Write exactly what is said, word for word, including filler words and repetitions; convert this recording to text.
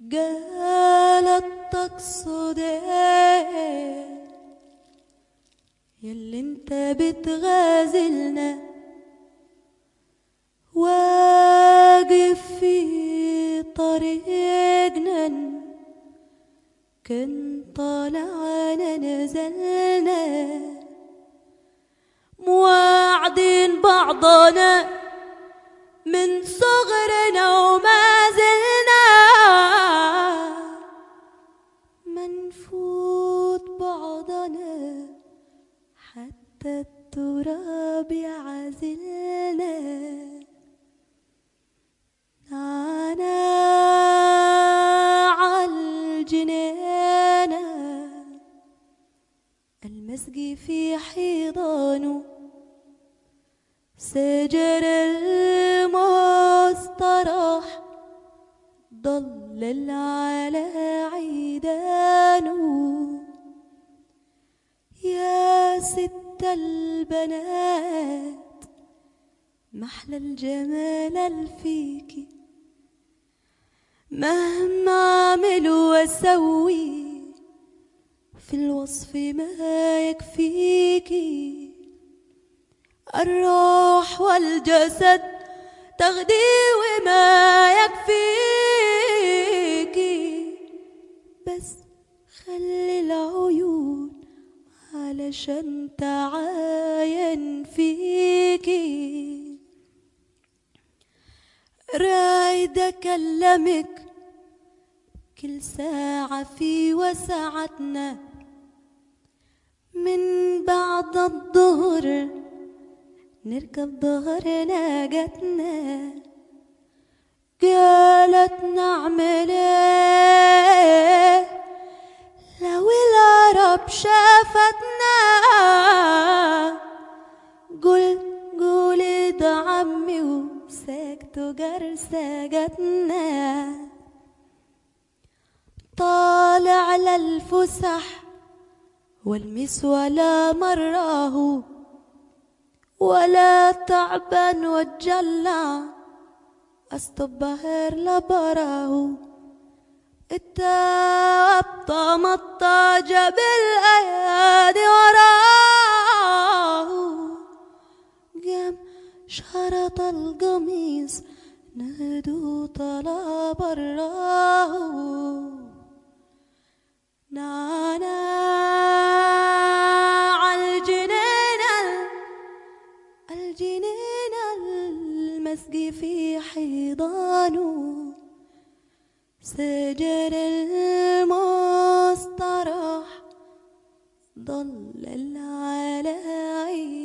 قالت تقصد ايه ياللي انت بتغازلنا واقف في طريقنا كن طالعنا نزلنا مواعدين بعضنا من صغرنا وما زلنا منفوت بعضنا حتى التراب يعزلنا أنا عالجنينة المسقي في حيضانه سجر المستراح ضلل على عيدانه يا ست البنات محلى الجمال الفيكي مهما اعمل واسوي في الوصف ما يكفيكي الروح والجسد تغدي وما يكفيكي بس خلي العيون علشان تعاين فيكي رايد اكلمك كل ساعة في وسعتنا من بعد الظهر نركب ظهر ناقتنا قالت نعمل ايه لو العرب شافتنا قل قولي ده عمي وساكتوا قرساقتنا طالع للفسح والمس ولا مراه ولا تعبان واتجلع استبهر لبراه التابطة مطاجة بالايادي وراه قام شرط القميص نادو طلع براه نانا عالجنينة الجنينة المسقي في حيضانه سجر المستراح ضلل على عينه